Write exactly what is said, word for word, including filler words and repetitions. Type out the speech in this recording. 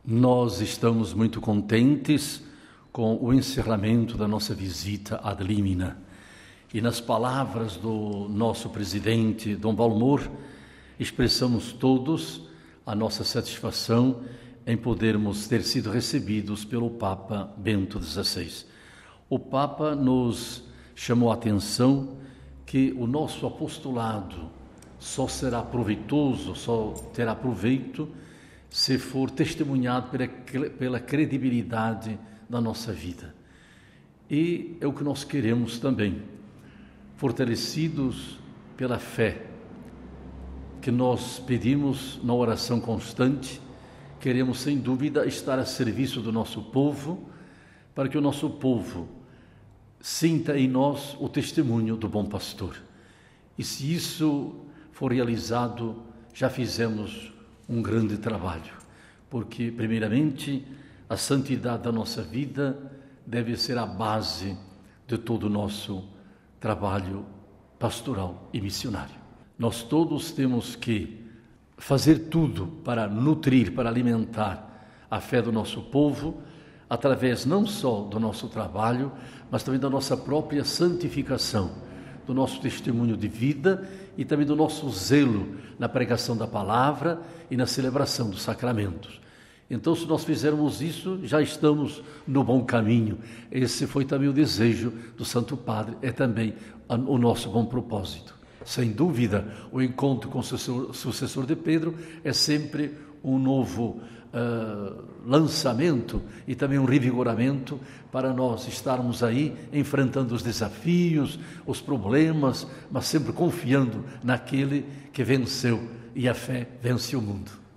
Nós estamos muito contentes com o encerramento da nossa visita ad limina. E nas palavras do nosso presidente, Dom Valmor, expressamos todos a nossa satisfação em podermos ter sido recebidos pelo Papa Bento dezesseis. O Papa nos chamou a atenção que o nosso apostolado só será proveitoso, só terá proveito se for testemunhado pela, pela credibilidade da nossa vida. E é o que nós queremos também, fortalecidos pela fé que nós pedimos na oração constante, queremos sem dúvida estar a serviço do nosso povo, para que o nosso povo sinta em nós o testemunho do bom pastor. E se isso for realizado, já fizemos um grande trabalho, porque primeiramente a santidade da nossa vida deve ser a base de todo o nosso trabalho pastoral e missionário. Nós todos temos que fazer tudo para nutrir, para alimentar a fé do nosso povo, através não só do nosso trabalho, mas também da nossa própria santificação, do nosso testemunho de vida e também do nosso zelo na pregação da palavra e na celebração dos sacramentos. Então, se nós fizermos isso, já estamos no bom caminho. Esse foi também o desejo do Santo Padre, é também o nosso bom propósito. Sem dúvida, o encontro com o sucessor, sucessor de Pedro é sempre um novo uh, lançamento e também um revigoramento para nós estarmos aí enfrentando os desafios, os problemas, mas sempre confiando naquele que venceu, e a fé vence o mundo.